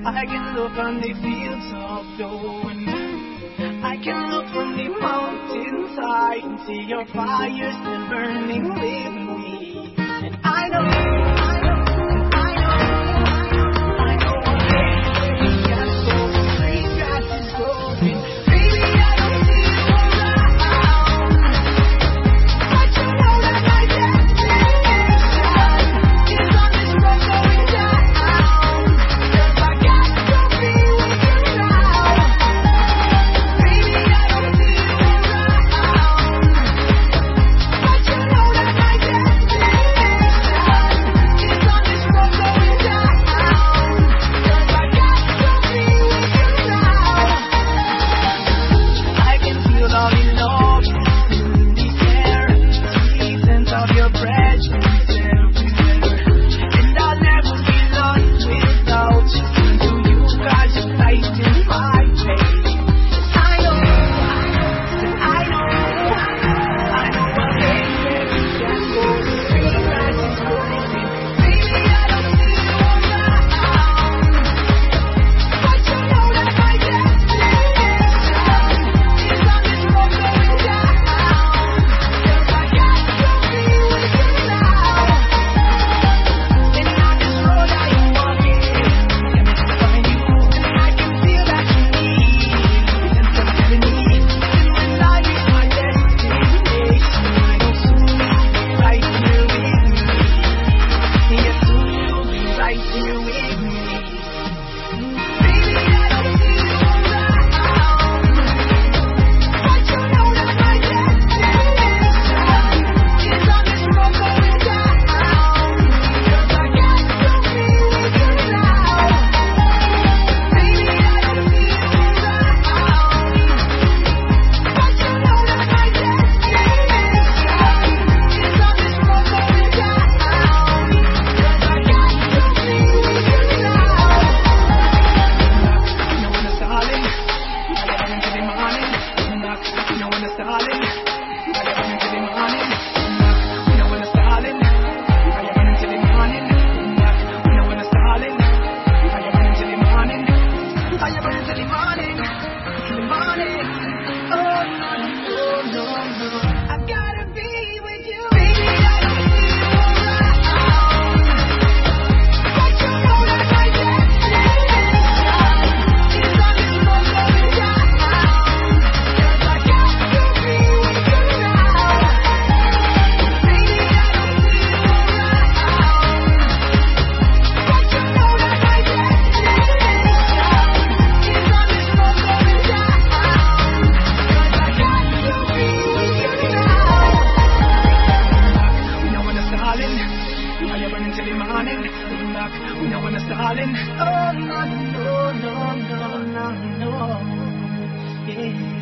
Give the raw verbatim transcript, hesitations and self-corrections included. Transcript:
I can look on the fields of gold. I can look from the mountainside and see your fire still burning with me. And I know, I know, I know, I know one day we can go, green grass is growing. Baby, I don't see you around, but you know that my destination is on this road going down. 'Cause I got to be with you now. Baby, I don't see you around, but you know that my destination is on this road going down. 'Cause I got to be with you now. I can feel all the love in the air, the sense of your presence everywhere. And I'll never be lost without you. Until you got your light in my face. I know, I know, I know one day where we can go. Green grass is growing. Baby, I don't see you around, but you know that my destination is on this road going down. 'Cause I got to be with you now. And on this road I am walking, and I find you, and I can feel that you need. And so telling me, and when life is my destination, I know soon you'll be right here with me. Yes, soon you'll be right here with me. Baby, I don't see you around, but you know that my destination is on this road going down. 'Cause I got to be with you now. Baby, I don't see you around, but you know that my destination is on this road going down. 'Cause I got to be with you now. You know when it's darling, I got into the morning. You know when it's darling, I got into the morning. You know when it's darling, I got into the morning. You know when it's darling, I got into the morning. I got into the morning, in the morning. Oh no no no no, I gotta be with you. Baby, I don't see you around, but you know that my destination is on this road going down. 'Cause I got to be with you now. Baby, I don't see you around, but you know that my destination is on this road going down. 'Cause I got to be with you now. We know when it's darling, I am running till the morning. We know when it's darling. Oh no no no no no no. Yeah.